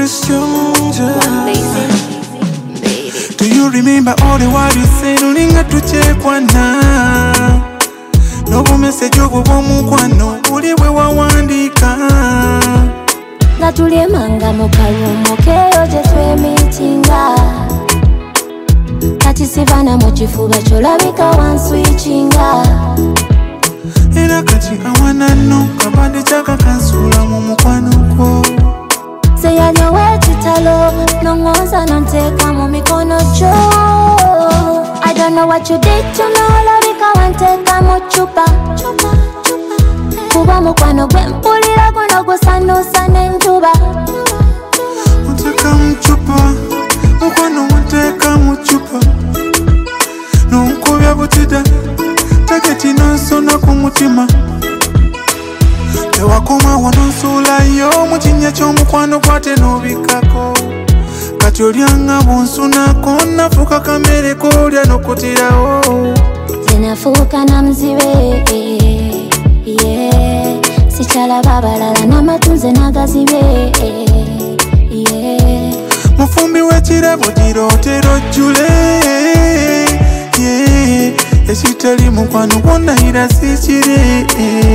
stranger. Do you remember all the while you said ulinga tuchekwana? Nobu message ogwo mukwano uliwe wawandika. Nga tulyemanga mu kalumo keyo gye twemeetinga. Kati sivana mu kifuba kyolabika wanswitchinga. Era kati awana no kabadde kyaka kansula mu mukwano gwo. Seyalyo w'ekitalo nongoza nonteeka mu mikono gyo. I don't know what you did to me, olabika wanteeka mu chupa. Kuba mukwano gwe mpulira guno gusanuusa n'enjuba. Wanteeka mu chupa, mukwano wanteeka mu chupa. Nonkubya butida, taketi nonsona ku mutima. Tewakoma wononsuulayo mu kinnya ky'omukwano gwate n'obikako. Kati olyanga bunsunako nafuuka kamere k'olya n'okutirawo. Zenafuuka na muzibe, yeah. Sikyalaba abalala n'amatunze n'agazibe, yeah. Mufumbi w'ekirabo girootera ojjule, yeah. Ekitali mukwano gwonnayira sikire,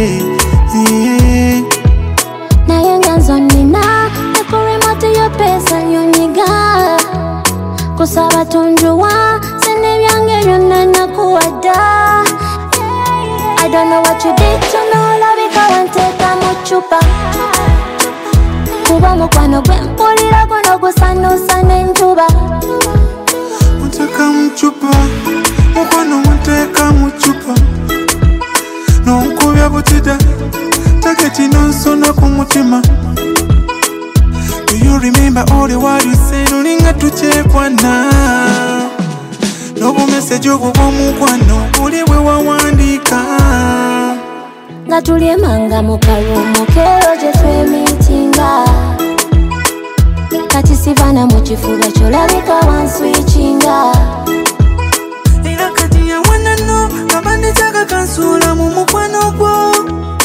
yeah. Naye nga nzonnina ekurimoti y'opesa lyonyiga. Kusaba tunjuwa senebyange byonna nakuwadda. I don't know what you did to me, olabika wanteeka mu chupa. Kuba mukwano gwe mpulira guno gusanuusa n'enjuba. Wanteeka mu chupa, mukwano wanteeka mu chupa. Nonkubya butida, taketi nonsona ku mutima. Do you remember all the while you said ulinga tuchekwana? Nobu message ogwo mukwano uliwe wawandika. Nga tulyemanga mu kalumo keyo gye twemeetinga. Kati sivana mu kifuba kyolabika wanswitchinga. Era kati yawana no kabadde kyaka kansula mu mukwano gwo.